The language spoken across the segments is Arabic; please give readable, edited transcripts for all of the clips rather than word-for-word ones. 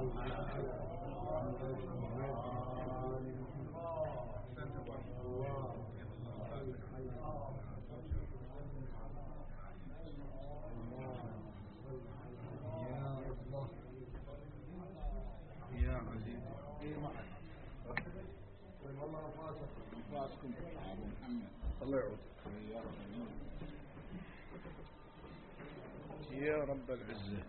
يا رب العزة.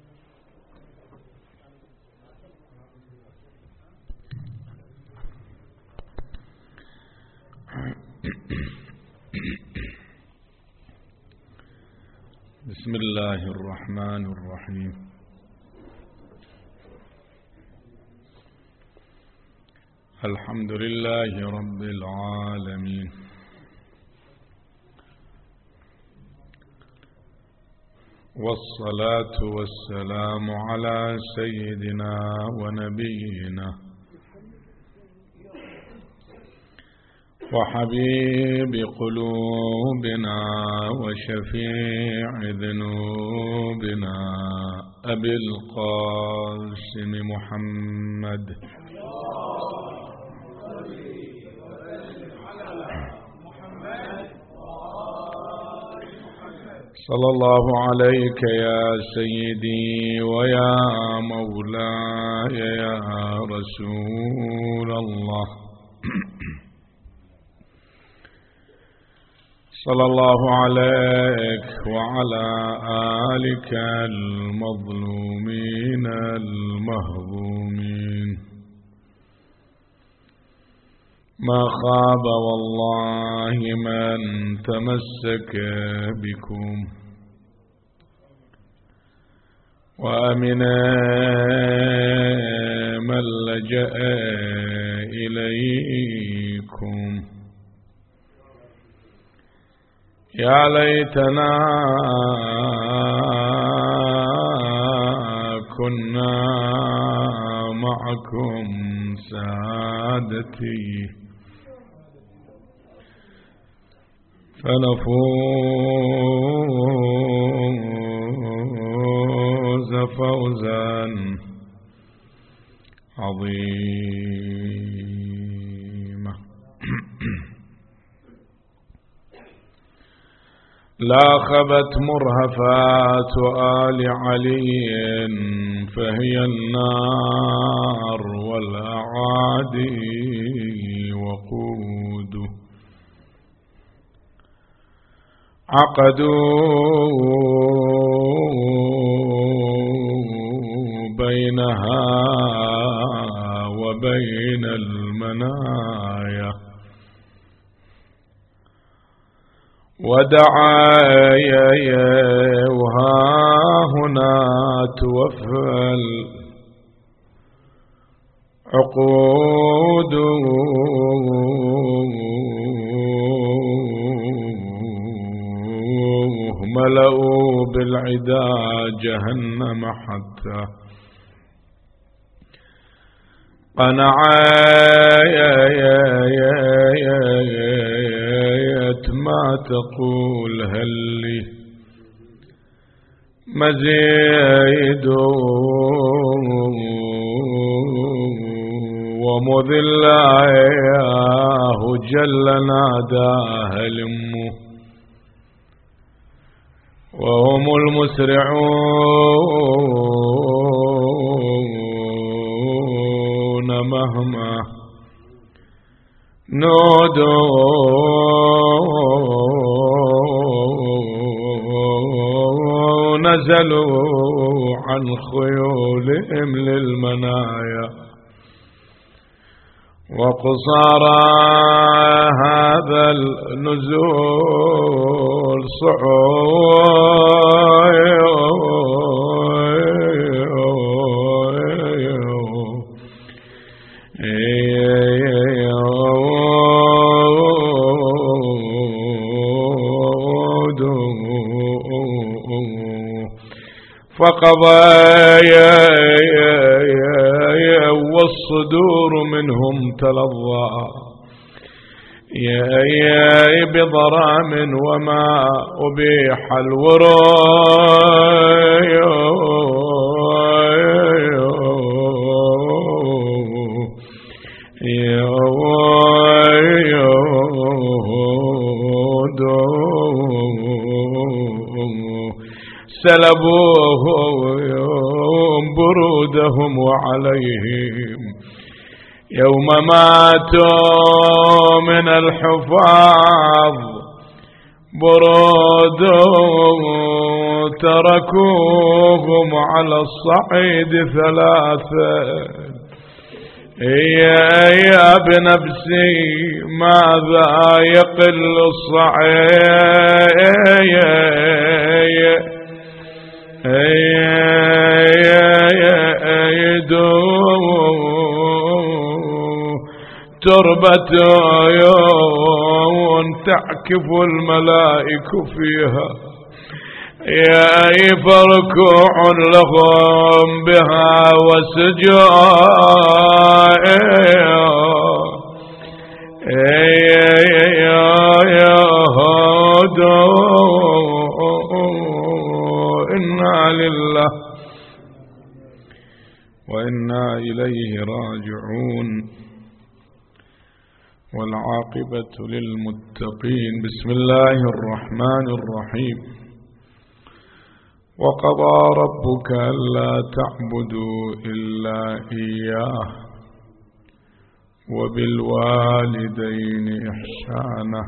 بسم الله الرحمن الرحيم. الحمد لله رب العالمين، والصلاة والسلام على سيدنا ونبينا وحبيب قلوبنا وشفيع ذنوبنا أبي القاسم محمد صلى الله عليك يا سيدي ويا مولاي يا رسول الله. صلى الله عليك وعلى آلك المظلومين المهضومين. ما خاب والله من تمسك بكم، وأمن من لجأ إليكم. يا ليتنا كنا معكم سادتي فنفوز فوزا عظيما. لا خبت مرهفات آل علي فهي النار والأعادي وقوده. عقدوا بينها وبين المنايا، ودعايا وها هنا توفى العقود. ملأوا بالعدا جهنم حتى قنعت ما تقول هل لي مزيد. ومذ الله جل ناداه لمه وهم المسرعون مهما نودوا نزلوا عن خيولهم للمنايا. وقصارى هذا النزول فقضايا والصدور منهم تلظى يا بضرام وما أبيح الورى سلبوهم برودهم وعليهم يوم ماتوا من الحفاظ برود تركوهم على الصعيد ثلاثة. يا بنفسي ماذا يقل الصعيد تربة عيون تعكف الملائك فيها فركوع لهم بها وسجود إنا لله وإنا إليه راجعون والعاقبة للمتقين. بسم الله الرحمن الرحيم. وقضى ربك ألا تعبدوا إلا إياه وبالوالدين إحسانا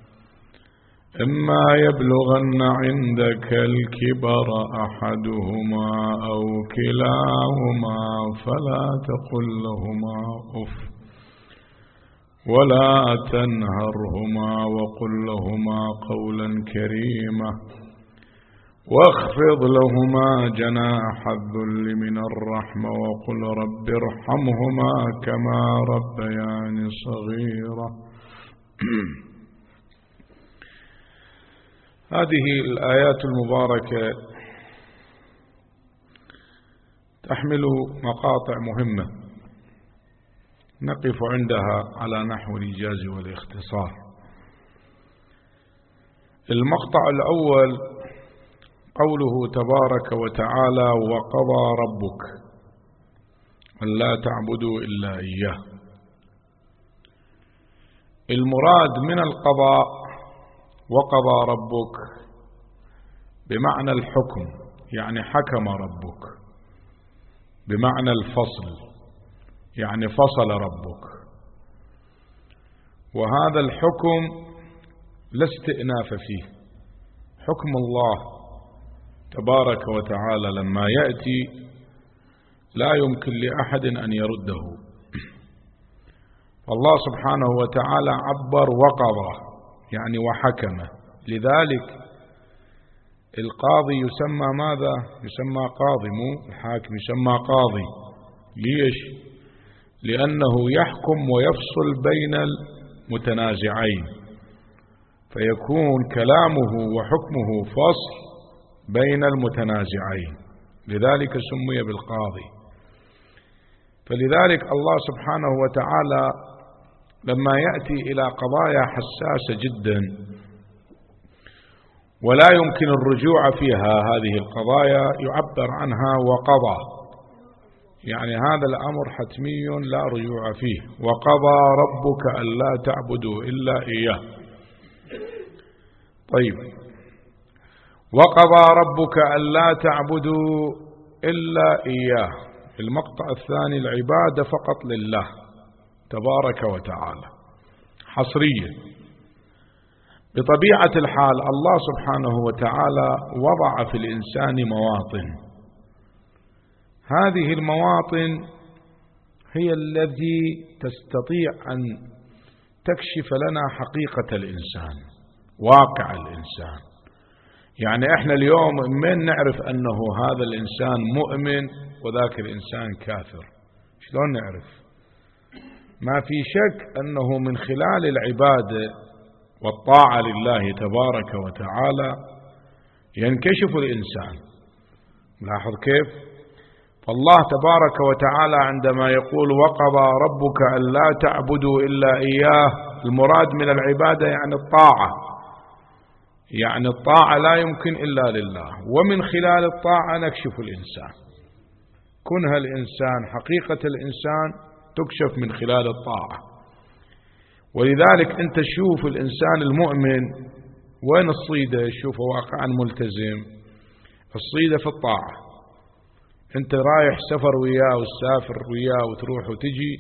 إما يبلغن عندك الكبر أحدهما أو كلاهما فلا تقل لهما أف ولا تنهرهما وقل لهما قولا كريما واخفض لهما جناح الذل من الرحمة وقل رب ارحمهما كما ربياني صغيرا. هذه الآيات المباركة تحمل مقاطع مهمة نقف عندها على نحو الإيجاز والاختصار. المقطع الأول قوله تبارك وتعالى وقضى ربك ألا تعبدوا إلا إياه. المراد من القضاء وقضى ربك بمعنى الحكم، يعني حكم ربك، بمعنى الفصل، يعني فصل ربك. وهذا الحكم لا استئناف فيه. حكم الله تبارك وتعالى لما يأتي لا يمكن لأحد أن يرده. فالله سبحانه وتعالى عبر وقضى يعني وحكم. لذلك القاضي يسمى ماذا؟ يسمى قاضي، مو الحاكم، يسمى قاضي. ليش؟ لأنه يحكم ويفصل بين المتنازعين، فيكون كلامه وحكمه فصل بين المتنازعين، لذلك سمي بالقاضي. فلذلك الله سبحانه وتعالى لما يأتي إلى قضايا حساسة جدا ولا يمكن الرجوع فيها، هذه القضايا يعبر عنها وقضى، يعني هذا الأمر حتمي لا رجوع فيه. وقضى ربك ألا تعبدوا إلا إياه. طيب، وقضى ربك ألا تعبدوا إلا إياه. المقطع الثاني العبادة فقط لله تبارك وتعالى حصريا. بطبيعة الحال الله سبحانه وتعالى وضع في الإنسان مواطن، هذه المواطن هي التي تستطيع أن تكشف لنا حقيقة الإنسان، واقع الإنسان. يعني احنا اليوم من نعرف أنه هذا الإنسان مؤمن وذاك الإنسان كافر؟ شلون نعرف؟ ما في شك أنه من خلال العبادة والطاعة لله تبارك وتعالى ينكشف الإنسان. لاحظ كيف؟ فالله تبارك وتعالى عندما يقول وقضى ربك ألا تعبدوا إلا إياه، المراد من العبادة يعني الطاعة، يعني الطاعة لا يمكن إلا لله، ومن خلال الطاعة نكشف الإنسان. كنها الإنسان، حقيقة الإنسان تكشف من خلال الطاعة. ولذلك أنت تشوف الإنسان المؤمن وين الصيدة، تشوفه واقعا ملتزم، الصيدة في الطاعة. انت رايح سفر وياه وتسافر وياه وتروح وتجي،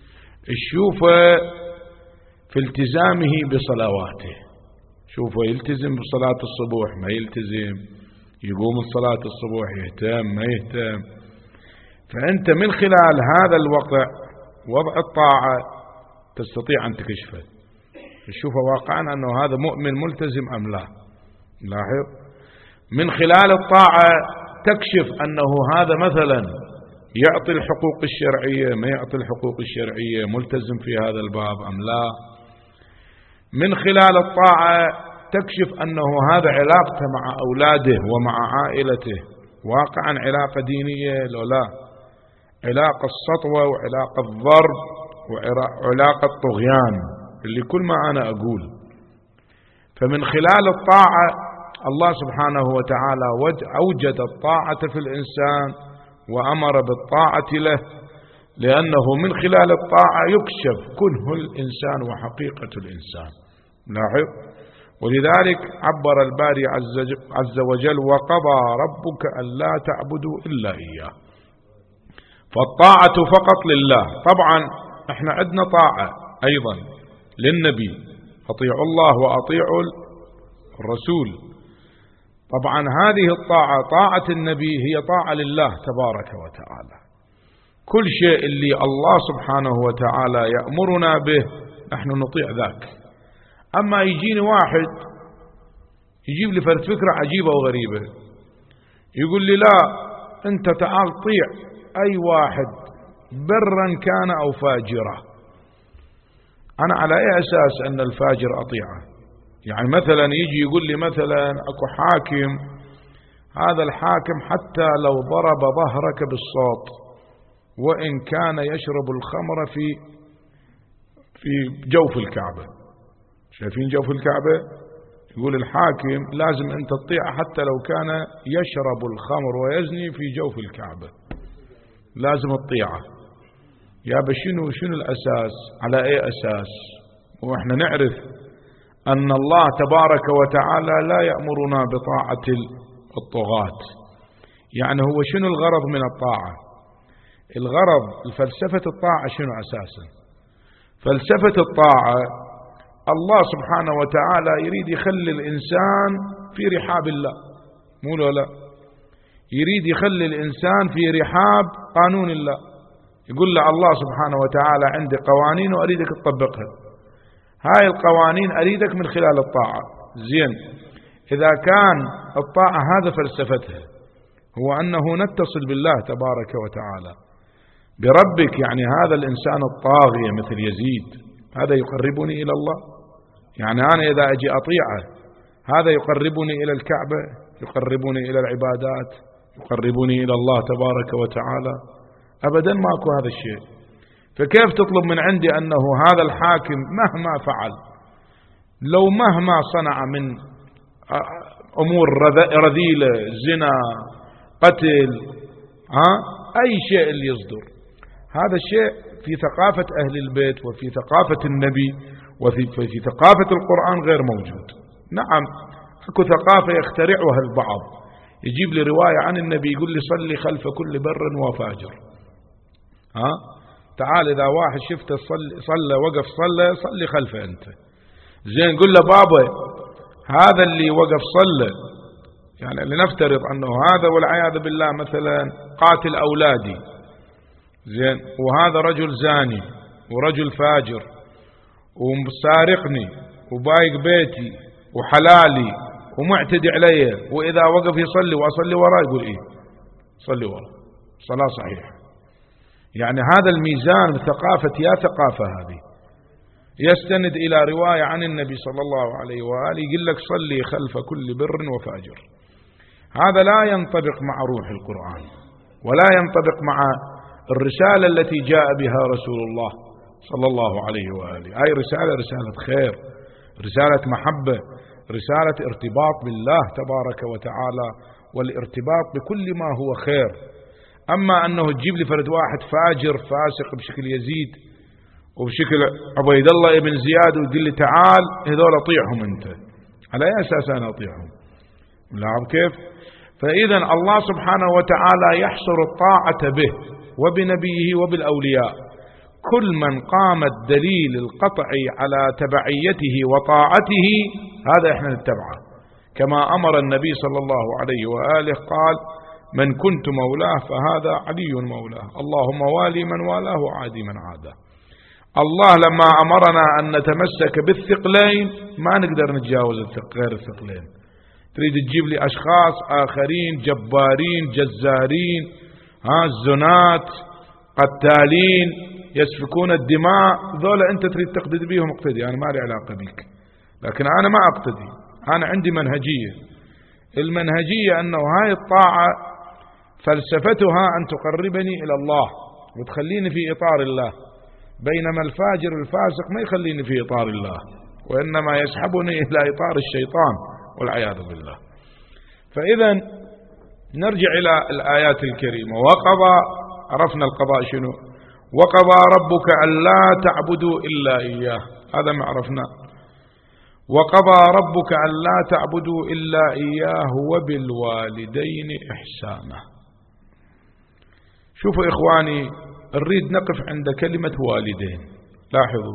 تشوفه في التزامه بصلواته، شوفه يلتزم بصلاة الصبح ما يلتزم، يقوم الصلاة الصبح يهتم ما يهتم. فأنت من خلال هذا الوضع، وضع الطاعة، تستطيع أن تكشفه، تشوفه واقعا أنه هذا مؤمن ملتزم أم لا. لاحظ، من خلال الطاعة تكشف أنه هذا مثلا يعطي الحقوق الشرعية ما يعطي الحقوق الشرعية، ملتزم في هذا الباب أم لا. من خلال الطاعة تكشف أنه هذا علاقته مع أولاده ومع عائلته واقعا علاقة دينية لو لا، علاقة السطوة وعلاقة الضرب وعلاقة الطغيان اللي كل ما أنا أقول. فمن خلال الطاعة الله سبحانه وتعالى أوجد الطاعة في الإنسان وأمر بالطاعة له، لأنه من خلال الطاعة يكشف كنه الإنسان وحقيقة الإنسان. لاحظ، ولذلك عبر الباري عز وجل: وقضى ربك ألا تعبدوا إلا إياه. فالطاعة فقط لله. طبعا احنا عندنا طاعة أيضا للنبي، أطيعوا الله وأطيعوا الرسول. طبعا هذه الطاعة، طاعة النبي، هي طاعة لله تبارك وتعالى. كل شيء اللي الله سبحانه وتعالى يأمرنا به نحن نطيع ذاك. أما يجيني واحد يجيب لي فرد فكرة عجيبة وغريبة، يقول لي لا أنت تعال طيع أي واحد برا كان أو فاجرا. أنا على أي أساس أن الفاجر أطيعه؟ يعني مثلا يجي يقول لي مثلا أكو حاكم، هذا الحاكم حتى لو ضرب ظهرك بالصوت وإن كان يشرب الخمر في جوف الكعبة. شايفين جوف الكعبة؟ يقول الحاكم لازم أنت تطيعه حتى لو كان يشرب الخمر ويزني في جوف الكعبة، لازم تطيعه. يا شنو الأساس؟ على أي أساس؟ وإحنا نعرف أن الله تبارك وتعالى لا يأمرنا بطاعة الطغاة. يعني هو شنو الغرض من الطاعة؟ الغرض، الفلسفة الطاعة شنو أساسا؟ فلسفة الطاعة الله سبحانه وتعالى يريد يخلي الإنسان في رحاب الله، مو لا، يريد يخلي الإنسان في رحاب قانون الله. يقول له الله سبحانه وتعالى عندي قوانين وأريدك تطبقها، هاي القوانين أريدك من خلال الطاعة. زين، إذا كان الطاعة هذا فلسفتها هو أنه نتصل بالله تبارك وتعالى بربك، يعني هذا الإنسان الطاغية مثل يزيد هذا يقربني إلى الله. يعني أنا إذا أجي أطيعه هذا يقربني إلى الكعبة، يقربني إلى العبادات، يقربني إلى الله تبارك وتعالى؟ أبدا ماكو هذا الشيء. فكيف تطلب من عندي أنه هذا الحاكم مهما فعل، لو مهما صنع من أمور رذيلة، زنا، قتل، أي شيء اللي يصدر، هذا الشيء في ثقافة أهل البيت وفي ثقافة النبي وفي ثقافة القرآن غير موجود. نعم اكو ثقافة يخترعها البعض، يجيب لي رواية عن النبي يقول لي صلي خلف كل بر وفاجر. تعال إذا واحد شفته صلى وقف صلي خلفه أنت. زين، قل له بابا هذا اللي وقف صلى، يعني لنفترض أنه هذا والعياذ بالله مثلا قاتل أولادي، زين، وهذا رجل زاني ورجل فاجر ومسارقني وبايق بيتي وحلالي ومعتدي علي، وإذا وقف يصلي وأصلي وراه يقول إيه صلي وراه، صلاة صحيحة. يعني هذا الميزان بثقافة، يا ثقافة هذه يستند إلى رواية عن النبي صلى الله عليه وآله يقول لك صلي خلف كل بر وفاجر. هذا لا ينطبق مع روح القرآن ولا ينطبق مع الرسالة التي جاء بها رسول الله صلى الله عليه وآله. أي رسالة خير، رسالة محبة، رسالة ارتباط بالله تبارك وتعالى والارتباط بكل ما هو خير. أما أنه تجيب لي فرد واحد فاجر فاسق بشكل يزيد وبشكل عبيد الله ابن زياد وتقول لي تعال هذول أطيعهم أنت، على أي أساس أنا أطيعهم؟ لا كيف؟ فإذا الله سبحانه وتعالى يحصر الطاعة به وبنبيه وبالأولياء. كل من قام الدليل القطعي على تبعيته وطاعته هذا احنا نتبعه، كما أمر النبي صلى الله عليه وآله قال: من كنت مولاه فهذا علي مولاه، اللهم والي من والاه وعادي من عاده. الله لما أمرنا أن نتمسك بالثقلين ما نقدر نتجاوز غير الثقلين. تريد تجيب لي أشخاص آخرين جبارين جزارين، زنات قتالين يسفكون الدماء، ذولا أنت تريد تقتدي بيهم اقتدي، أنا ما لي علاقة بك، لكن أنا ما أقتدي، أنا عندي منهجية. المنهجية أنه هاي الطاعة فلسفتها أن تقربني إلى الله وتخليني في إطار الله، بينما الفاجر الفاسق ما يخليني في إطار الله، وإنما يسحبني إلى إطار الشيطان والعياذ بالله. فإذا نرجع إلى الآيات الكريمة. وقضى، عرفنا القضاء شنو، وقضى ربك ألا تعبدوا إلا إياه، هذا ما عرفنا. وقضى ربك ألا تعبدوا إلا إياه وبالوالدين إحسانا. شوفوا إخواني، نريد نقف عند كلمة والدين. لاحظوا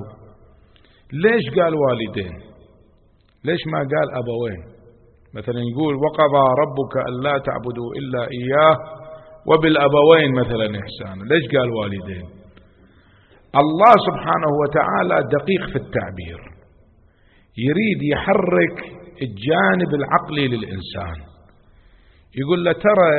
ليش قال والدين، ليش ما قال أبوين؟ مثلا يقول وقضى ربك ألا تعبدوا إلا إياه وبالأبوين مثلا إحسانا، ليش قال والدين؟ الله سبحانه وتعالى دقيق في التعبير، يريد يحرك الجانب العقلي للإنسان. يقول له ترى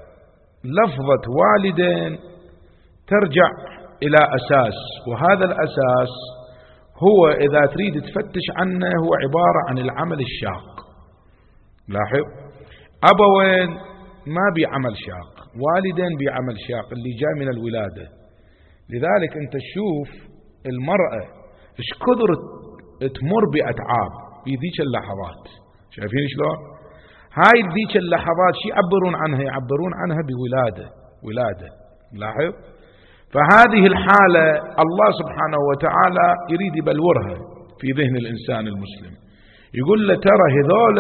لفظة والدين ترجع إلى أساس، وهذا الأساس هو إذا تريد تفتش عنه هو عبارة عن العمل الشاق. لاحظ، أبوين ما بعمل شاق، والدين بعمل شاق اللي جاء من الولادة. لذلك أنت تشوف المرأة إيش كثر تمر بأتعاب في ذيك اللحظات، شايفين شلون؟ هاي ذيك اللحظات شي يعبرون عنها؟ يعبرون عنها ولادة. لاحظ، فهذه الحالة الله سبحانه وتعالى يريد يبلورها في ذهن الإنسان المسلم. يقول له ترى هذول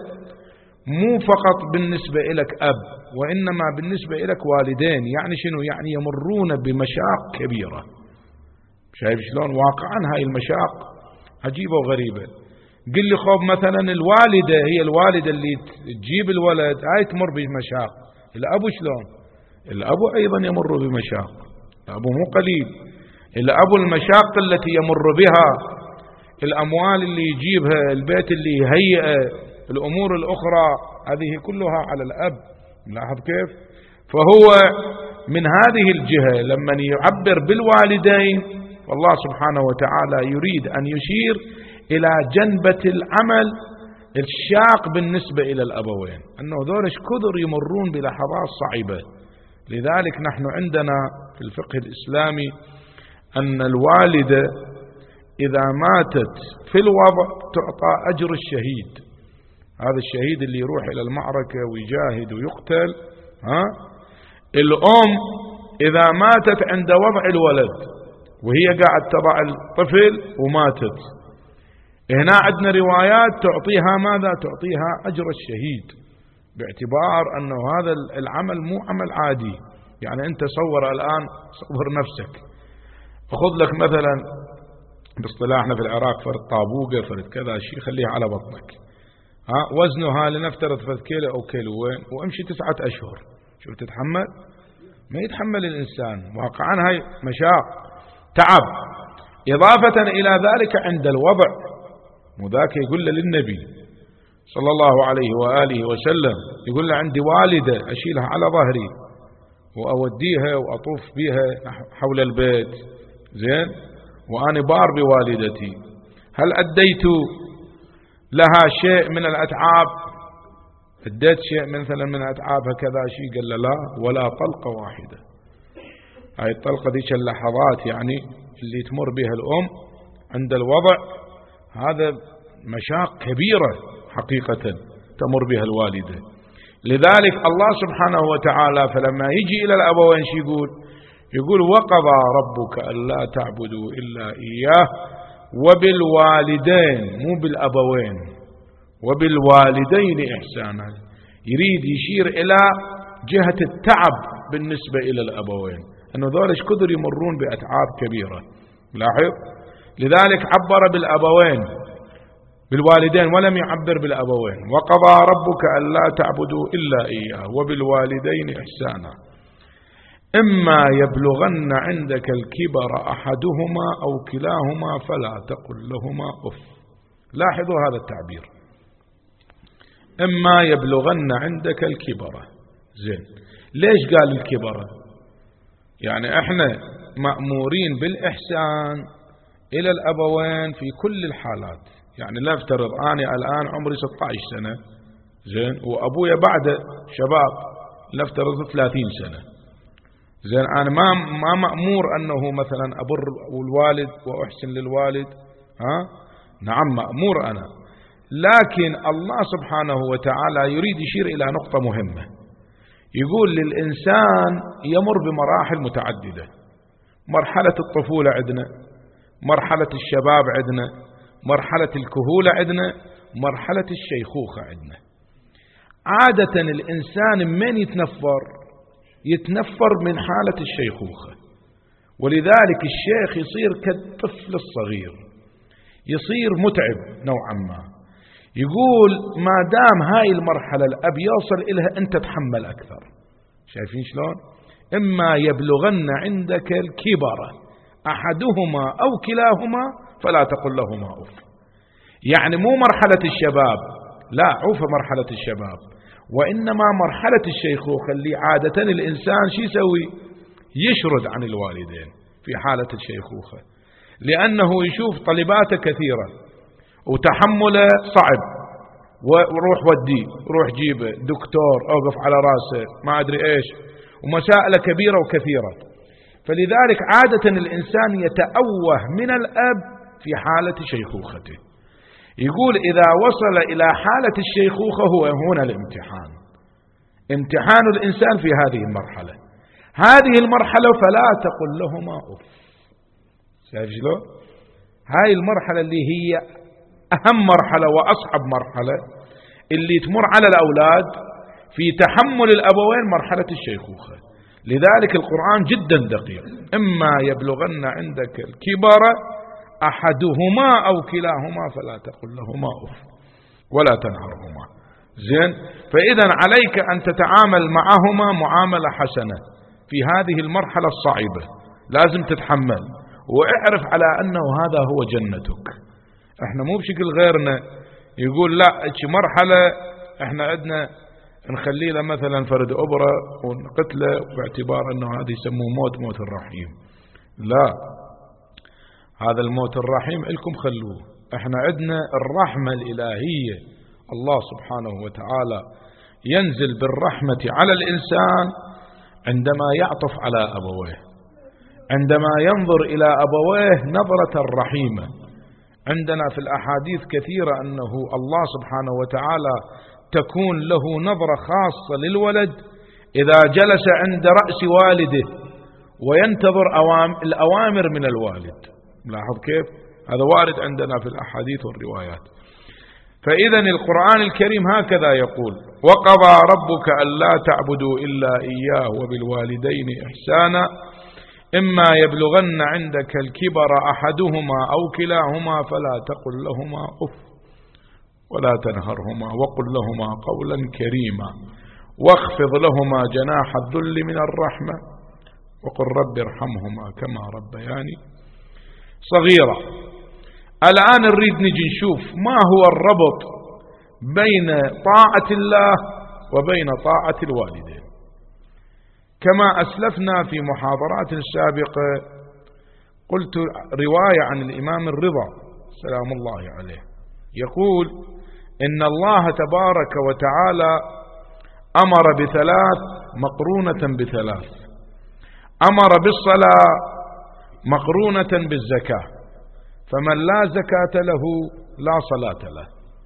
مو فقط بالنسبة إلك أب، وإنما بالنسبة إلك والدين. يعني شنو؟ يعني يمرون بمشاق كبيرة. شايف شلون؟ واقعا هاي المشاق عجيبة وغريبة. قل لي خوف مثلا الوالدة هي الوالدة اللي تجيب الولد، هاي تمر بمشاق. الأب شلون؟ الأب أيضا يمر بمشاق، الأب مو قليل. الأب المشاق التي يمر بها، الأموال اللي يجيبها، البيت اللي يهيئه، الأمور الأخرى، هذه كلها على الأب. لاحظ كيف؟ فهو من هذه الجهة لما يعبر بالوالدين، والله سبحانه وتعالى يريد أن يشير إلى جنبة العمل الشاق بالنسبة إلى الأبوين، أنه ذولش كثر يمرون بلحظات صعبة. لذلك نحن عندنا في الفقه الإسلامي أن الوالدة إذا ماتت في الوضع تعطى أجر الشهيد. هذا الشهيد اللي يروح إلى المعركة ويجاهد ويقتل. الأم إذا ماتت عند وضع الولد وهي قاعد تضع الطفل وماتت، هنا عندنا روايات تعطيها ماذا؟ تعطيها أجر الشهيد، باعتبار أنه هذا العمل مو عمل عادي. يعني أنت صور الآن، صور نفسك، أخذ لك مثلا باصطلاحنا في العراق فرد طابوقة، فرد كذا شيء، خليها على بطنك، وزنها لنفترض فرد كيلو أو كيلوين، وامشي 9 أشهر، شوف تتحمل؟ ما يتحمل الإنسان. واقعا هاي مشاق، تعب. إضافة إلى ذلك عند الوضع، وذاك يقول له للنبي صلى الله عليه وآله وسلم، يقول له عندي والدة أشيلها على ظهري وأوديها وأطوف بها حول البيت، زين، وأنا بار بوالدتي، هل أديت لها شيء من الأتعاب؟ أديت شيء مثلا من أتعابها كذا شيء؟ قال له لا، ولا طلقة واحدة. هاي الطلقة ذيك اللحظات يعني اللي تمر بها الأم عند الوضع، هذا مشاق كبيرة حقيقة تمر بها الوالدة. لذلك الله سبحانه وتعالى فلما يجي إلى الأبوين شو يقول وقضى ربك ألا تعبدوا إلا إياه وبالوالدين، مو بالأبوين، وبالوالدين إحسانا. يريد يشير إلى جهة التعب بالنسبة إلى الأبوين، أنه ذولش كثر يمرون بأتعاب كبيرة. لاحظ، لذلك عبر بالأبوين بالوالدين ولم يعبر بالأبوين. وقضى ربك ألا تعبدوا إلا إياه وبالوالدين إحسانا إما يبلغن عندك الكبر أحدهما أو كلاهما فلا تقل لهما أف. لاحظوا هذا التعبير، إما يبلغن عندك الكبر. زين، ليش قال الكبر؟ يعني احنا مأمورين بالإحسان إلى الأبوين في كل الحالات. يعني لا افترض أنا الآن عمري 16 سنة، زين، وأبويا بعد شباب لا افترض 30 سنة، زين، أنا ما مأمور أنه مثلا أبر الوالد وأحسن للوالد، نعم مأمور أنا، لكن الله سبحانه وتعالى يريد يشير إلى نقطة مهمة. يقول للإنسان يمر بمراحل متعددة، مرحلة الطفولة عندنا، مرحلة الشباب عندنا، مرحلة الكهولة عندنا، مرحلة الشيخوخة عندنا. عادة الإنسان من يتنفر من حالة الشيخوخة، ولذلك الشيخ يصير كالطفل الصغير، يصير متعب نوعا ما. يقول ما دام هاي المرحلة الأب يوصل إلها أنت تحمل أكثر. شايفين شلون؟ إما يبلغن عندك الكبر أحدهما أو كلاهما فلا تقل لهما أف. يعني مو مرحلة الشباب، لا، عوف مرحلة الشباب، وإنما مرحلة الشيخوخة اللي عادة الإنسان شو يسوي؟ يشرد عن الوالدين في حالة الشيخوخة، لأنه يشوف طلباته كثيرة وتحمله صعب، وروح وديه، روح جيبه دكتور، أوقف على راسه، ما أدري إيش، ومسائل كبيرة وكثيرة. فلذلك عادة الإنسان يتأوه من الأب في حالة شيخوخته. يقول إذا وصل إلى حالة الشيخوخة هو هنا الامتحان، امتحان الإنسان في هذه المرحلة. هذه المرحلة فلا تقل لهما أف. شايف شلون؟ هاي المرحلة اللي هي أهم مرحلة وأصعب مرحلة اللي تمر على الأولاد في تحمل الأبوين، مرحلة الشيخوخة. لذلك القرآن جدا دقيق، إما يبلغن عندك الكبر أحدهما أو كلاهما فلا تقل لهما أف ولا تنهرهما. زين، فإذا عليك أن تتعامل معهما معاملة حسنة في هذه المرحلة الصعبة، لازم تتحمل واعرف على أنه هذا هو جنتك. احنا مو بشكل غيرنا يقول لا مرحلة احنا عندنا نخلي له مثلا فرد أبرة ونقتله باعتبار أنه هذا يسموه موت الرحيم. لا، هذا الموت الرحيم لكم خلوه. احنا عندنا الرحمة الإلهية، الله سبحانه وتعالى ينزل بالرحمة على الإنسان عندما يعطف على أبويه، عندما ينظر إلى أبويه نظرة الرحيمة. عندنا في الأحاديث كثيرة أنه الله سبحانه وتعالى تكون له نظرة خاصة للولد إذا جلس عند رأس والده وينتظر الأوامر من الوالد. لاحظ كيف هذا وارد عندنا في الأحاديث والروايات. فإذا القرآن الكريم هكذا يقول: وقضى ربك ألا تعبدوا إلا إياه وبالوالدين إحسانا إما يبلغن عندك الكبر أحدهما أو كلاهما فلا تقل لهما أف ولا تنهرهما وقل لهما قولا كريما واخفض لهما جناح الذل من الرحمة وقل رب ارحمهما كما ربياني صغيرة. الآن نريد نجي نشوف ما هو الربط بين طاعة الله وبين طاعة الوالدين. كما أسلفنا في محاضرات سابقة قلت رواية عن الإمام الرضا سلام الله عليه يقول إن الله تبارك وتعالى أمر بثلاث مقرونة بثلاث: أمر بالصلاة مقرونة بالزكاة، فمن لا زكاة له لا صلاة له،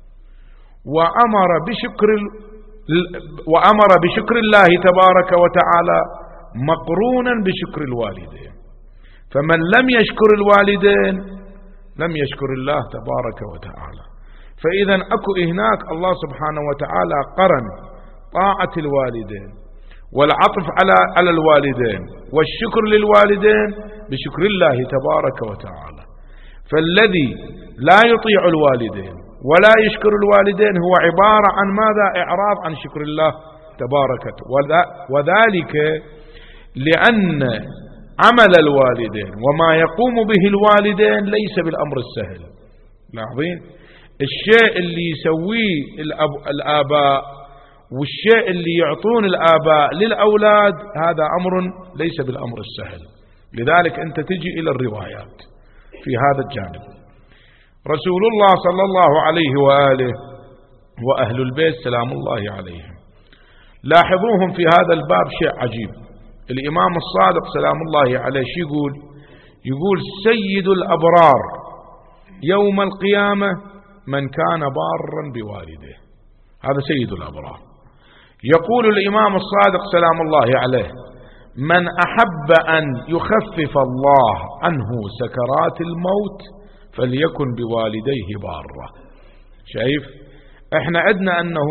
وأمر بشكر الله تبارك وتعالى مقرونا بشكر الوالدين، فمن لم يشكر الوالدين لم يشكر الله تبارك وتعالى. فإذا أكو هناك الله سبحانه وتعالى قرن طاعة الوالدين والعطف على الوالدين والشكر للوالدين بشكر الله تبارك وتعالى. فالذي لا يطيع الوالدين ولا يشكر الوالدين هو عبارة عن ماذا؟ إعراض عن شكر الله تبارك وذلك لأن عمل الوالدين وما يقوم به الوالدين ليس بالأمر السهل. لاحظين الشيء اللي يسويه الآباء والشيء اللي يعطون الآباء للأولاد هذا أمر ليس بالأمر السهل. لذلك أنت تجي إلى الروايات في هذا الجانب. رسول الله صلى الله عليه وآله وأهل البيت سلام الله عليهم لاحظوهم في هذا الباب شيء عجيب. الإمام الصادق سلام الله عليه شو يقول سيد الأبرار يوم القيامة من كان بارا بوالده. هذا سيد الأبرار. يقول الإمام الصادق سلام الله عليه من أحب أن يخفف الله عنه سكرات الموت فليكن بوالديه بارا. شايف احنا عندنا أنه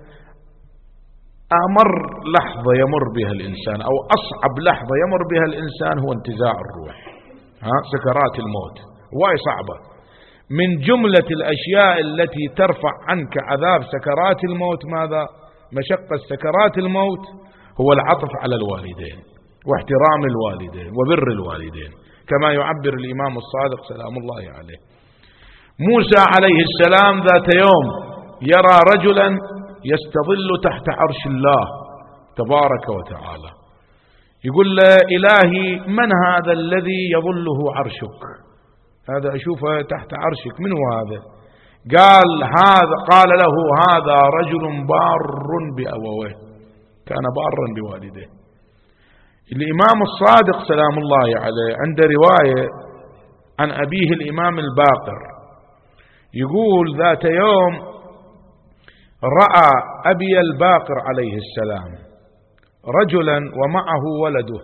أمر لحظة يمر بها الإنسان أو أصعب لحظة يمر بها الإنسان هو انتزاع الروح. سكرات الموت واي صعبة. من جملة الأشياء التي ترفع عنك عذاب سكرات الموت ماذا؟ مشقة سكرات الموت هو العطف على الوالدين واحترام الوالدين وبر الوالدين كما يعبر الإمام الصادق سلام الله عليه. موسى عليه السلام ذات يوم يرى رجلا يستظل تحت عرش الله تبارك وتعالى. يقول له إلهي من هذا الذي يظله عرشك؟ هذا أشوفه تحت عرشك، من هو هذا؟ قال له هذا رجل بار بأبويه، كان بارا بوالديه. الإمام الصادق سلام الله عليه عند رواية عن أبيه الإمام الباقر يقول ذات يوم رأى أبي الباقر عليه السلام رجلا ومعه ولده،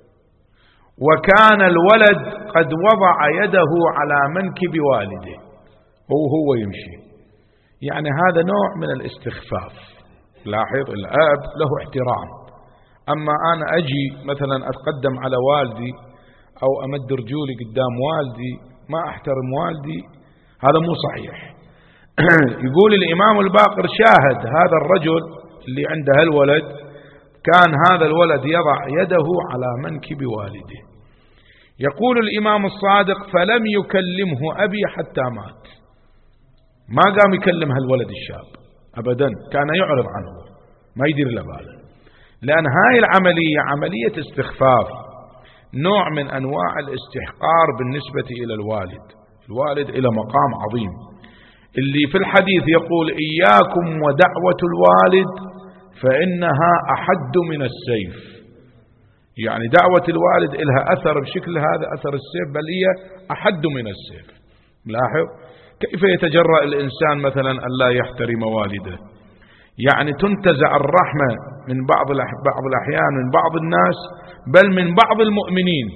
وكان الولد قد وضع يده على منكب والده وهو يمشي. يعني هذا نوع من الاستخفاف. لاحظ الأب له احترام، أما أنا أجي مثلا أتقدم على والدي أو أمد رجولي قدام والدي ما أحترم والدي، هذا مو صحيح. يقول الإمام الباقر شاهد هذا الرجل اللي عنده الولد، كان هذا الولد يضع يده على منكب والده. يقول الإمام الصادق فلم يكلمه أبي حتى مات، ما قام يكلم هالولد الشاب أبدا، كان يعرض عنه ما يدير له باله، لأن هاي العملية عملية استخفاف، نوع من أنواع الاستحقار بالنسبة إلى الوالد. الوالد إلى مقام عظيم، اللي في الحديث يقول إياكم ودعوة الوالد فإنها أحد من السيف. يعني دعوة الوالد إلها أثر بشكل هذا أثر السيف، بل هي أحد من السيف. لاحظ كيف يتجرأ الإنسان مثلا أن لا يحترم والده. يعني تنتزع الرحمة من بعض الأحيان من بعض الناس، بل من بعض المؤمنين،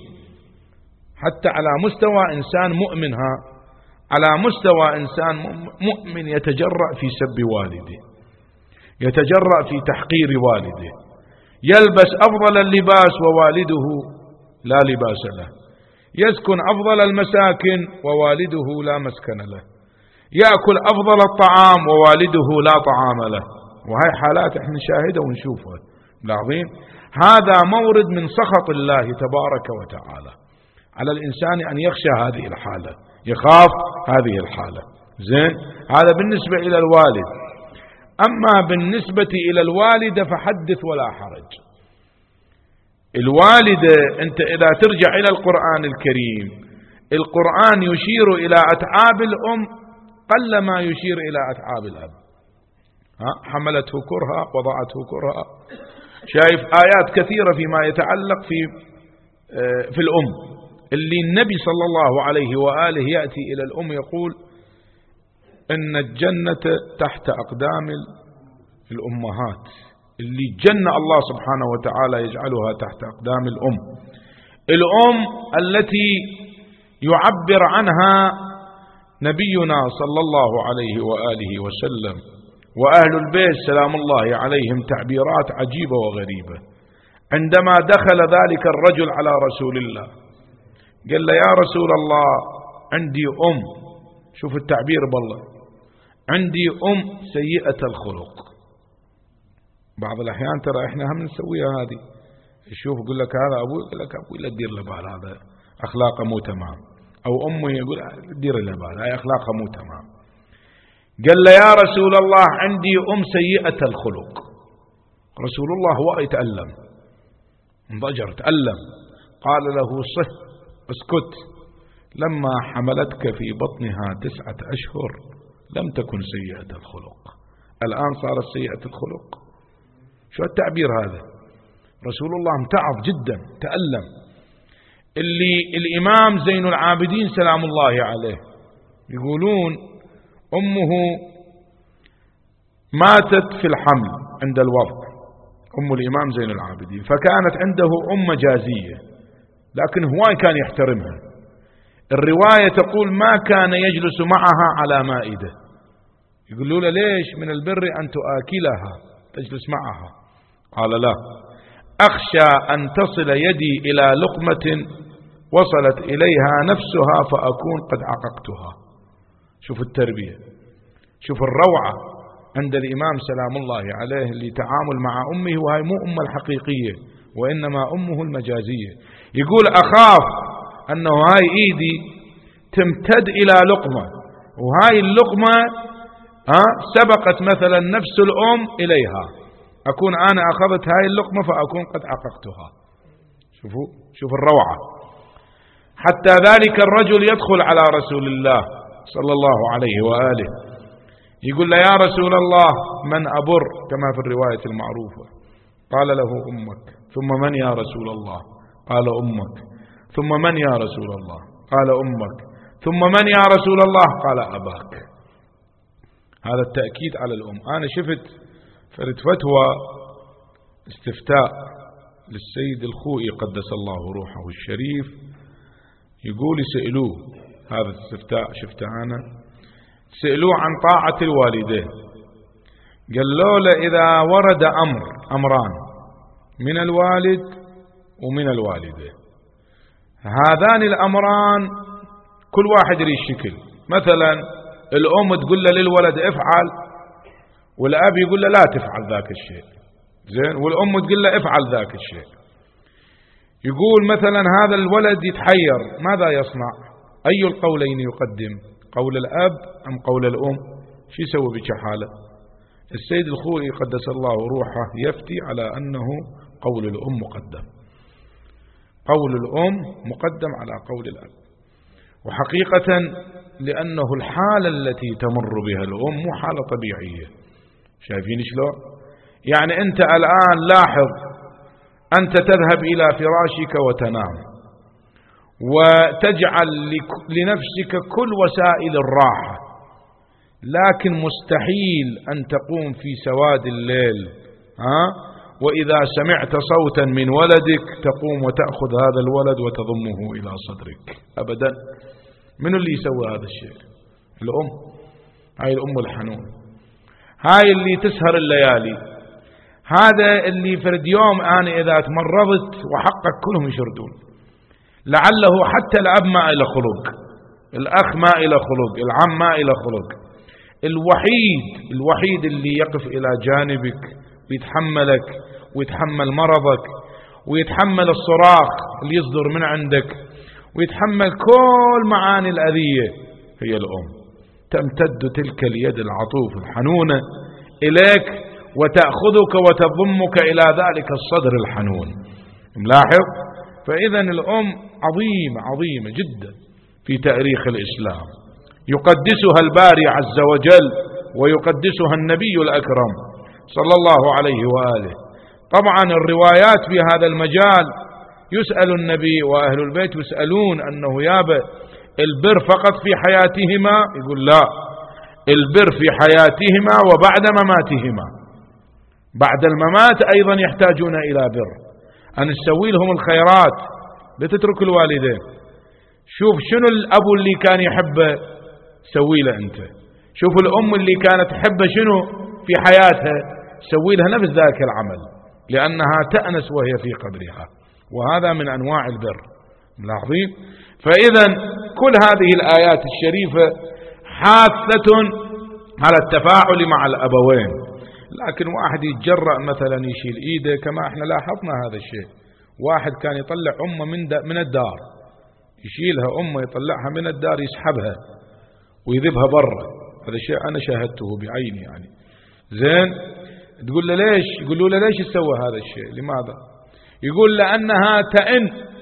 حتى على مستوى إنسان مؤمن، على مستوى إنسان مؤمن يتجرأ في سب والده، يتجرأ في تحقير والده، يلبس أفضل اللباس ووالده لا لباس له، يسكن أفضل المساكن ووالده لا مسكن له، يأكل أفضل الطعام ووالده لا طعام له. وهي حالات احنا نشاهدها ونشوفها. لاحظين هذا مورد من سخط الله تبارك وتعالى على الإنسان أن يخشى هذه الحالة، يخاف هذه الحالة. زين، هذا بالنسبة إلى الوالد. أما بالنسبة إلى الوالدة فحدث ولا حرج. الوالدة أنت إذا ترجع إلى القرآن الكريم، القرآن يشير إلى أتعاب الأم قل ما يشير إلى أتعاب الأب. حملته كرها وضعته كرها. شايف آيات كثيرة فيما يتعلق في الأم، اللي النبي صلى الله عليه وآله يأتي إلى الأم يقول إن الجنة تحت أقدام الأمهات، اللي جنة الله سبحانه وتعالى يجعلها تحت أقدام الأم. الأم التي يعبر عنها نبينا صلى الله عليه وآله وسلم وأهل البيت سلام الله عليهم تعبيرات عجيبة وغريبة. عندما دخل ذلك الرجل على رسول الله قال له يا رسول الله عندي شوف التعبير بالله، عندي سيئة الخلق. بعض الأحيان ترى إحنا هم نسويها هذه، يشوف يقول لك هذا أبوي، يقول لك أبوي لا تدير له بال، هذا أخلاقه مو تمام، أو أمي يقول دير له بال، هاي أخلاقه مو تمام. قال له يا رسول الله عندي سيئة الخلق. رسول الله هو يتألم، انضجر تألم، قال له صه اسكت، لما حملتك في بطنها 9 أشهر لم تكن سيئة الخلق، الآن صارت سيئة الخلق. شو التعبير هذا؟ رسول الله امتعض جدا، تألم. اللي الإمام زين العابدين سلام الله عليه يقولون أمه ماتت في الحمل عند الوضع، أم الإمام زين العابدين، فكانت عنده مجازية، لكن هواي كان يحترمها. الرواية تقول ما كان يجلس معها على مائدة، يقولوا له ليش من البر أن تآكلها تجلس معها، قال لا، أخشى أن تصل يدي إلى لقمة وصلت إليها نفسها فأكون قد عققتها. شوف التربية، شوف الروعة عند الإمام سلام الله عليه اللي تعامل مع أمه، وهي مو أمه الحقيقية وإنما أمه المجازية. يقول أخاف أنه هاي إيدي تمتد إلى لقمة، وهاي اللقمة سبقت مثلا نفس الأم إليها، أكون أنا أخذت هاي اللقمة فأكون قد عققتها. شوفوا الروعة. حتى ذلك الرجل يدخل على رسول الله صلى الله عليه وآله يقول له يا رسول الله من أبر، كما في الرواية المعروفة. قال له أمك. ثم من يا رسول الله؟ قال أمك. ثم من يا رسول الله؟ قال أمك. ثم من يا رسول الله؟ قال أباك. هذا التأكيد على الأم. أنا شفت فرد فتوى استفتاء للسيد الخوئي قدس الله روحه الشريف، يقول يسألوه، هذا الاستفتاء شفته أنا، سألوه عن طاعة الوالدين، قالوا له إذا ورد أمران من الوالد ومن الوالدين، هذان الأمران كل واحد يريد شكل، مثلا الأم تقول له للولد افعل، والأب يقول له لا تفعل ذاك الشيء، زين، والأم تقول له افعل ذاك الشيء. يقول مثلا هذا الولد يتحير ماذا يصنع، أي القولين يقدم، قول الأب أم قول الأم؟ شو يسوي بك حالة؟ السيد الخوئي قدس الله روحه يفتي على أنه قول الأم مقدم، قول الأم مقدم على قول الأب. وحقيقة لأنه الحالة التي تمر بها الأم مو حالة طبيعية. شايفين شلون؟ يعني أنت الآن لاحظ، أنت تذهب إلى فراشك وتنام وتجعل لنفسك كل وسائل الراحة، لكن مستحيل أن تقوم في سواد الليل وإذا سمعت صوتا من ولدك تقوم وتأخذ هذا الولد وتضمه إلى صدرك، أبدا. من اللي يسوي هذا الشيء؟ الأم. هاي الأم الحنون، هاي اللي تسهر الليالي، هذا اللي فرد يوم أنا إذا تمرضت وحقك كلهم يشردون، لعله حتى الأب ما إلى خلق، الأخ ما إلى خلق، العم ما إلى خلق. الوحيد اللي يقف إلى جانبك ويتحملك ويتحمل مرضك ويتحمل الصراخ اللي يصدر من عندك ويتحمل كل معاني الأذية هي الأم. تمتد تلك اليد العطوف الحنونة إليك وتأخذك وتضمك إلى ذلك الصدر الحنون. ملاحظ؟ فإذا الأم عظيمة جدا في تاريخ الإسلام، يقدسها الباري عز وجل ويقدسها النبي الأكرم صلى الله عليه وآله. طبعا الروايات في هذا المجال يسأل النبي وأهل البيت يسألون أنه يابا البر فقط في حياتهما، يقول لا، البر في حياتهما وبعد مماتهما، بعد الممات أيضا يحتاجون إلى بر، أن تسوي لهم الخيرات، لا تترك الوالدين. شوف شنو الأب اللي كان يحبه سوي له أنت، شوف الأم اللي كانت تحبه شنو في حياتها سوي لها نفس ذاك العمل لأنها تأنس وهي في قبرها، وهذا من أنواع البر. ملاحظين؟ فإذا كل هذه الآيات الشريفة حاثة على التفاعل مع الأبوين. لكن واحد يتجرأ مثلا يشيل إيده، كما احنا لاحظنا هذا الشيء، واحد كان يطلع أمه من الدار، يشيلها أمه يطلعها من الدار يسحبها ويذبها برا. هذا الشيء أنا شاهدته بعيني يعني. زين، تقول له ليش؟ يقولوا له ليش تسوى هذا الشيء؟ لماذا؟ يقول لأنها تئن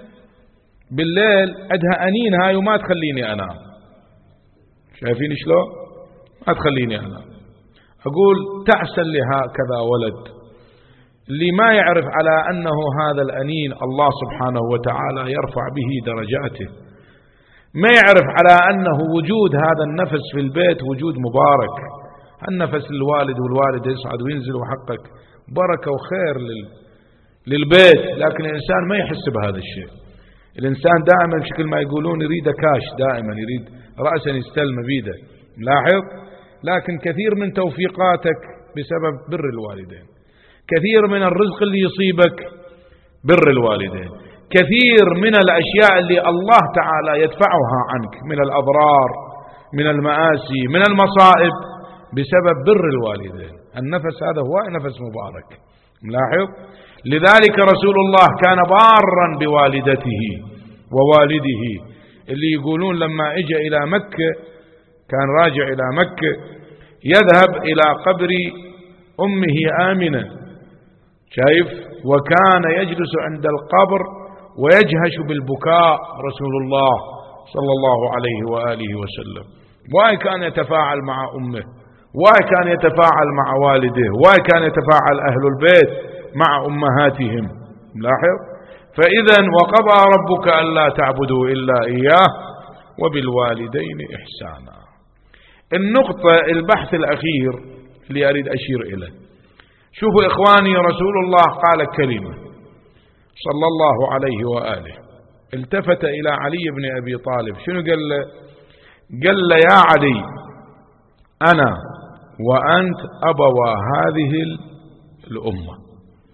بالليل، عندها أنين هاي وما تخليني أنام. شايفين شلون؟ ما تخليني أنام. أقول تعسل لهكذا ولد، اللي ما يعرف على أنه هذا الأنين الله سبحانه وتعالى يرفع به درجاته، ما يعرف على أنه وجود هذا النفس في البيت وجود مبارك. النفس للوالد والوالد يصعد وينزل، وحقك بركة وخير للبيت. لكن الإنسان ما يحس بهذا الشيء. الإنسان دائما بشكل ما يقولون يريد كاش، دائما يريد رأسا يستلم بيده. لاحظ؟ لكن كثير من توفيقاتك بسبب بر الوالدين، كثير من الرزق اللي يصيبك بر الوالدين، كثير من الأشياء اللي الله تعالى يدفعها عنك من الأضرار، من المآسي، من المصائب، بسبب بر الوالدين. النفس هذا هو نفس مبارك. ملاحظ؟ لذلك رسول الله كان بارا بوالدته ووالده. اللي يقولون لما اجى إلى مكة، كان راجع إلى مكة، يذهب إلى قبر أمه آمنة، شايف؟ وكان يجلس عند القبر ويجهش بالبكاء رسول الله صلى الله عليه وآله وسلم. واي كان يتفاعل مع أمه، واي كان يتفاعل مع والده، واي كان يتفاعل أهل البيت مع أمهاتهم. لاحظ؟ فإذا وقضى ربك ألا تعبدوا إلا إياه وبالوالدين إحسانا. النقطة البحث الأخير اللي أريد أشير إليه، شوفوا إخواني، رسول الله قال كلمة صلى الله عليه وآله، التفت إلى علي بن أبي طالب. شنو قال له؟ قال له يا علي، أنا وأنت أبوا هذه الأمة.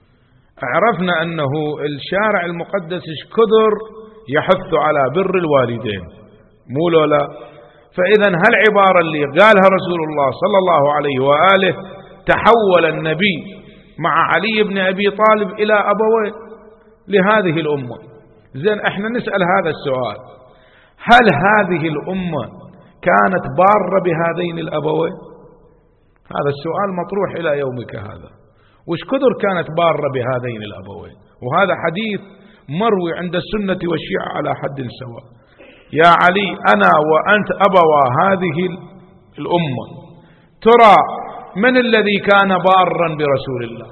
عرفنا أنه الشارع المقدس كثر يحث على بر الوالدين، مو لولا؟ فإذا هالعبارة اللي قالها رسول الله صلى الله عليه وآله، تحول النبي مع علي بن أبي طالب إلى أبوين لهذه الأمة. زين، احنا نسأل هذا السؤال، هل هذه الأمة كانت بارة بهذين الأبوين؟ هذا السؤال مطروح إلى يومك هذا. وش كثر كانت بارة بهذين الأبوين؟ وهذا حديث مروي عند السنة والشيعة على حد سواء. يا علي، أنا وأنت أبوا هذه الأمة. ترى من الذي كان بارا برسول الله؟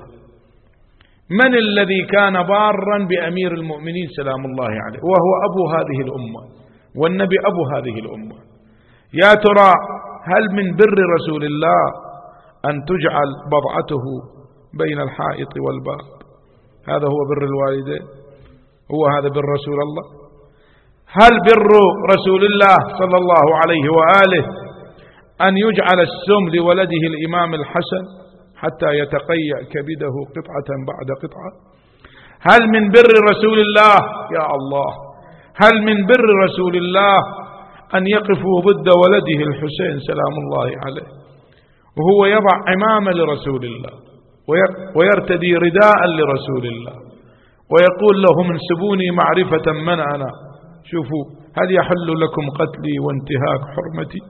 من الذي كان بارا بأمير المؤمنين سلام الله عليه، وهو أبو هذه الأمة، والنبي أبو هذه الأمة؟ يا ترى هل من بر رسول الله أن تجعل بضعته بين الحائط والباب؟ هذا هو بر الوالدين؟ هو هذا بر رسول الله؟ هل بر رسول الله صلى الله عليه وآله أن يجعل السم لولده الإمام الحسن حتى يتقيأ كبده قطعة بعد قطعة؟ هل من بر رسول الله يا الله، هل من بر رسول الله أن يقفوا ضد ولده الحسين سلام الله عليه وهو يضع عمامة لرسول الله ويرتدي رداء لرسول الله ويقول لهم انسبوني معرفة من أنا، شوفوا هل يحل لكم قتلي وانتهاك حرمتي؟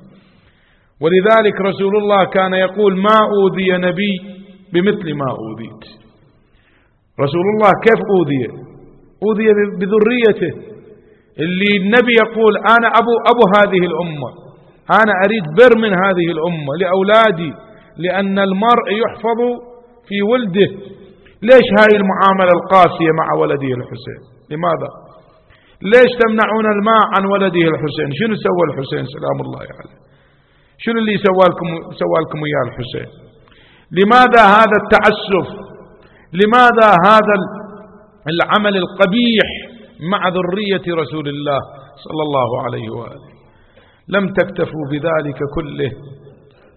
ولذلك رسول الله كان يقول ما أوذي نبي بمثل ما أوذيت. رسول الله كيف أوذي؟ أوذي بذريته، اللي النبي يقول أنا أبو هذه الأمة، أنا أريد بر من هذه الأمة لأولادي، لأن المرء يحفظ في ولده. ليش هاي المعاملة القاسية مع ولده الحسين؟ لماذا؟ ليش تمنعون الماء عن ولده الحسين؟ شنو سوى الحسين سلام الله عليه؟ شنو اللي سوى لكم إياه الحسين؟ لماذا هذا التعسف؟ لماذا هذا العمل القبيح مع ذرية رسول الله صلى الله عليه وآله؟ لم تكتفوا بذلك كله،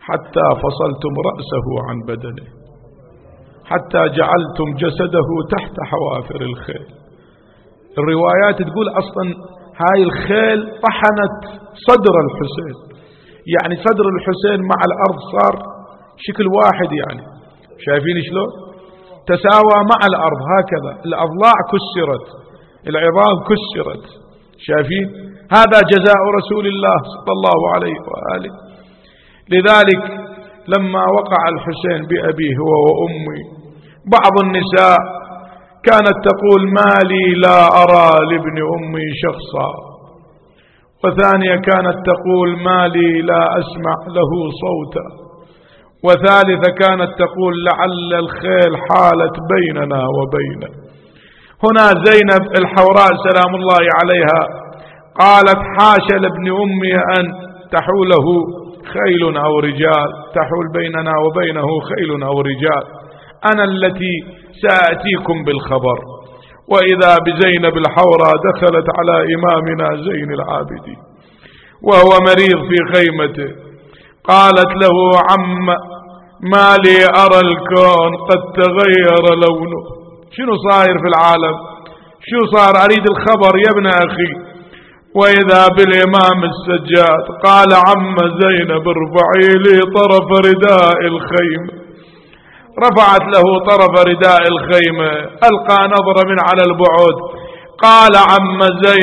حتى فصلتم رأسه عن بدنه، حتى جعلتم جسده تحت حوافر الخيل. الروايات تقول أصلا هاي الخيل طحنت صدر الحسين، يعني صدر الحسين مع الأرض صار شكل واحد، يعني شايفين شلون تساوى مع الأرض هكذا، الأضلاع كسرت، العظام كسرت، شايفين؟ هذا جزاء رسول الله صلى الله عليه وآله. لذلك لما وقع الحسين بأبيه هو وأمي، بعض النساء كانت تقول: ما لي لا أرى لابن أمي شخصا، وثانية كانت تقول: ما لي لا أسمع له صوتا، وثالثة كانت تقول: لعل الخيل حالت بيننا وبينه. هنا زينب الحوراء سلام الله عليها قالت: حاشا لابن أمي أن تحوله خيل أو رجال، تحول بيننا وبينه خيل أو رجال، أنا التي سأأتيكم بالخبر. وإذا بزينب الحوراء دخلت على إمامنا زين العابدين وهو مريض في خيمته، قالت له: عم، ما لي أرى الكون قد تغير لونه، شنو صاير في العالم؟ شو صار؟ أريد الخبر يا ابن أخي. وإذا بالإمام السجاد قال: عم زينب ارفعي لي طرف رداء الخيمة. رفعت له طرف رداء الخيمة، ألقى نظرة من على البعد، قال: عم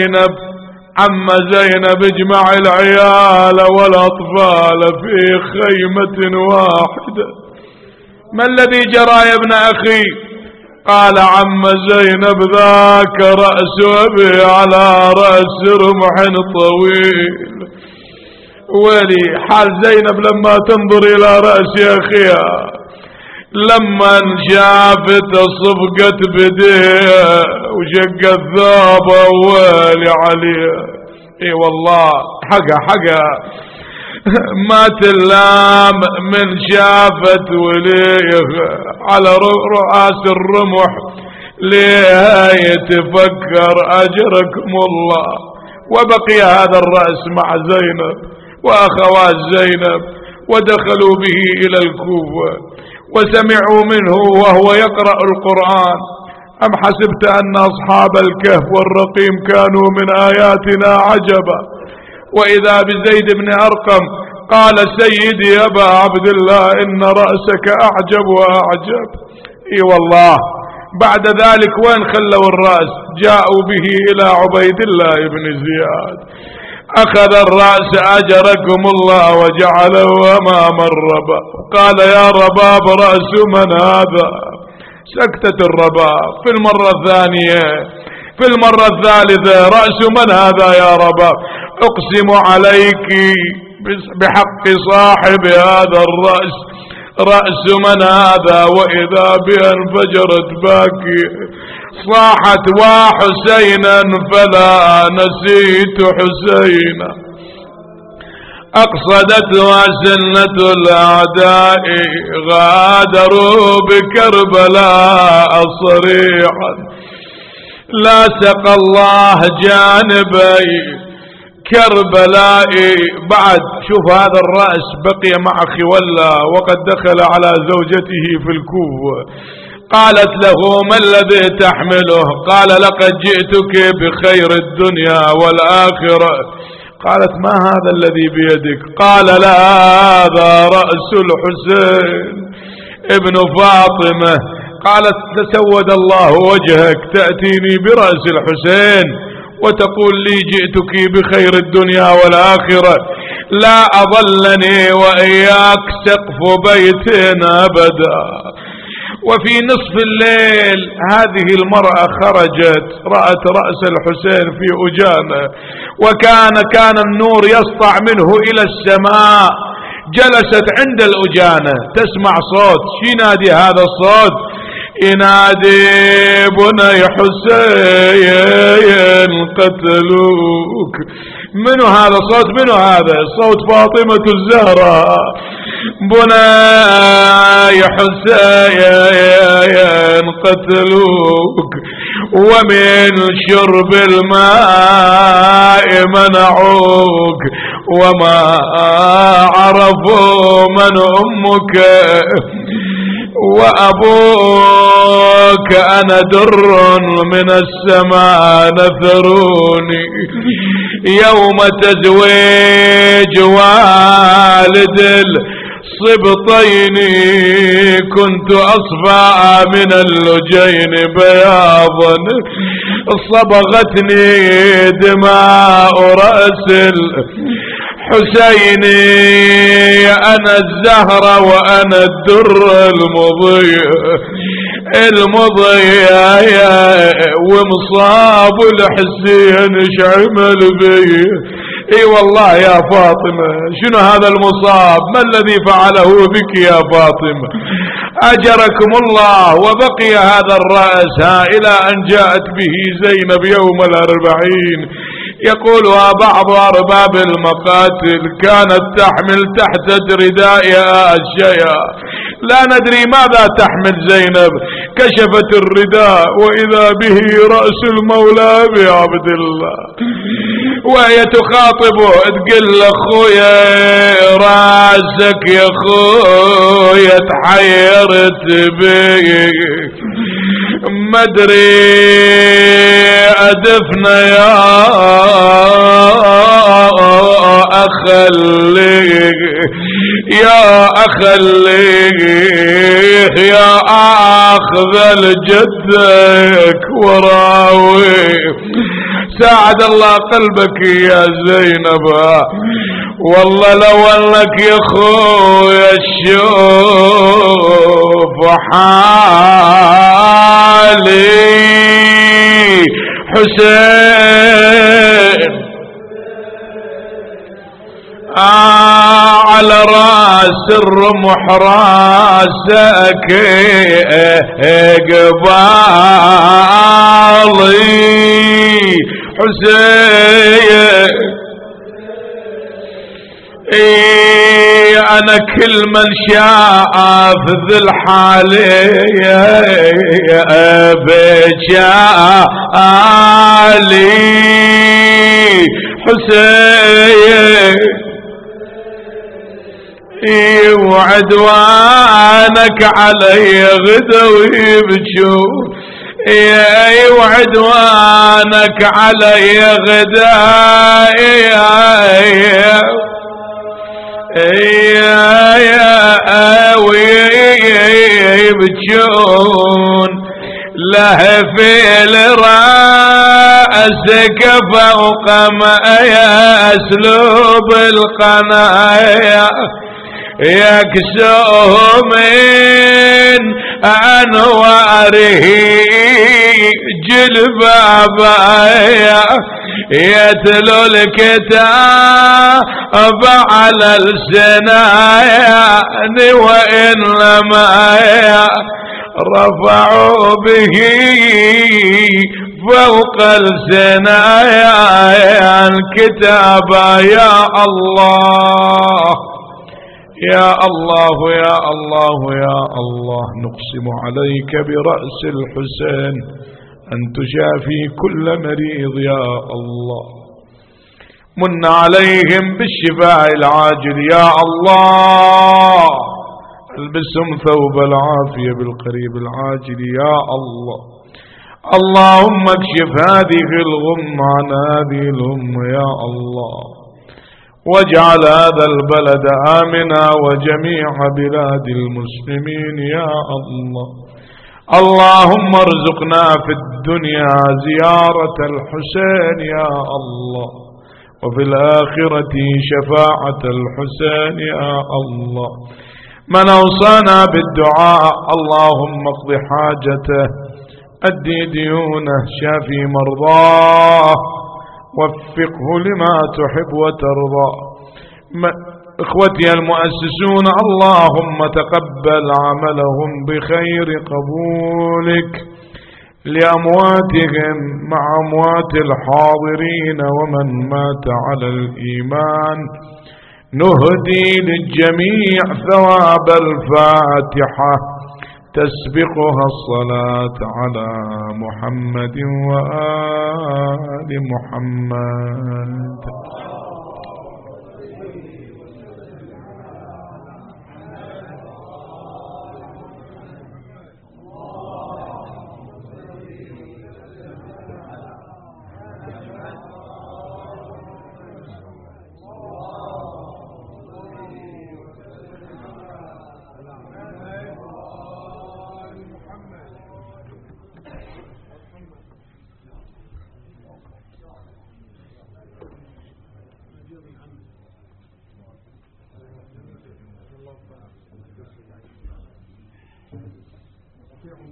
زينب اجمع العيال والأطفال في خيمة واحدة. ما الذي جرى يا ابن أخي؟ قال: عم زينب ذاك رأس أبي على رأس رمح طويل. ولي حال زينب لما تنظر إلى رأس أخيها، لما شافت صفقة بديه وشقت ثوبه وويلي عليه. اي والله حقا ما تلام من شافت وليه على رؤاس الرمح، ليه يتفكر أجركم الله. وبقي هذا الرأس مع زينب وأخوات زينب، ودخلوا به إلى الكوفة وسمعوا منه وهو يقرأ القرآن: أم حسبت أن أصحاب الكهف والرقيم كانوا من آياتنا عجبا. وإذا بزيد بن أرقم قال: سيدي أبا عبد الله إن رأسك أعجب وأعجب. اي والله. بعد ذلك وين خلوا الرأس؟ جاءوا به إلى عبيد الله بن زياد، أخذ الرأس أجركم الله وجعله أمام الرباب، قال: يا رباب رأس من هذا؟ سكتت الرباب. في المرة الثانية، في المرة الثالثة: رأس من هذا يا رباب؟ أقسم عليك بحق صاحب هذا الرأس، رأس من هذا؟ وإذا بها انفجرت باكية، صاحت: وحسينا فلا نسيت حسينا. أقصدتها سنة الأعداء، غادروا بكربلاء صريحا، لا سقى الله جانبي كربلاء. بعد شوف هذا الرأس بقي مع خولة وقد دخل على زوجته في الكوفة. قالت له: ما الذي تحمله؟ قال: لقد جئتك بخير الدنيا والآخرة. قالت: ما هذا الذي بيدك؟ قال: لا، هذا رأس الحسين ابن فاطمة. قالت: تسود الله وجهك، تأتيني برأس الحسين وتقول لي جئتك بخير الدنيا والآخرة؟ لا أظلني وإياك سقف بيتنا أبدا. وفي نصف الليل هذه المرأة خرجت، رأت رأس الحسين في أجانة، وكان النور يسطع منه إلى السماء. جلست عند الأجانة تسمع صوت. ينادي هذا الصوت؟ ينادي: بني حسين قتلوك. منو هذا صوت؟ منو هذا؟ صوت فاطمة الزهراء. بني حسين قتلوك، ومن شرب الماء منعوك، وما عرفوا من أمك وأبوك أنا در من السماء نثروني يوم تزويج والد الصبطين كنت أصفى من اللجين بياضا صبغتني دماء رأس الحسين أنا الزهرة وأنا الدر المضيء ومصاب الحسين شعمل بي. اي والله يا فاطمة شنو هذا المصاب؟ ما الذي فعله بك يا فاطمة؟ اجركم الله. وبقي هذا الرأس الى ان جاءت به زينب يوم 40. يقولها بعض أرباب المقاتل كانت تحمل تحت ردائها الشيء، لا ندري ماذا تحمل زينب. كشفت الرداء وإذا به رأس المولى بعبد الله، وهي تخاطبه تقول له خويا راسك يا خويا تحيرت بي مدري أدفنا يا أخلي يا أخلي يا أخذ الجدك وراوي. ساعد الله قلبك يا زينب، والله لو انك يا خويا الشوف حالي حسين على راس الرمح راسك قبالي حسين. انا كل من شاف ذي الحالي بجالي حسين. وعدوانك علي غدوي بجوف وعدوانك علي غدايا بجون لهفل رأسك فوق ما يسلوب القنايا يكسوه من أنواره جلبابايا يتلو الكتاب على السنايا وإنما رفعوا به فوق السنايا الكتاب. يا الله يا الله يا الله يا الله، نقسم عليك برأس الحسين أن تشافي كل مريض يا الله. من عليهم بالشفاء العاجل يا الله، البسهم ثوب العافية بالقريب العاجل يا الله. اللهم اكشف هذه الغمة عن هذه الأمة يا الله، واجعل هذا البلد آمنا وجميع بلاد المسلمين يا الله. اللهم ارزقنا في الدنيا زيارة الحسين يا الله، وفي الآخرة شفاعة الحسين يا الله. من أوصانا بالدعاء اللهم اقض حاجته، أدي ديونه، شافي مرضاه، وفقه لما تحب وترضى. اخوتي المؤسسون اللهم تقبل عملهم بخير قبولك لأمواتهم مع أموات الحاضرين ومن مات على الإيمان. نهدي للجميع ثواب الفاتحة تسبقها الصلاة على محمد وآل محمد.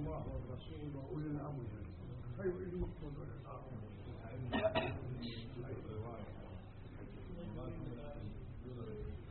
الله والرسول وأولي الأمر خير المقصود والآخر.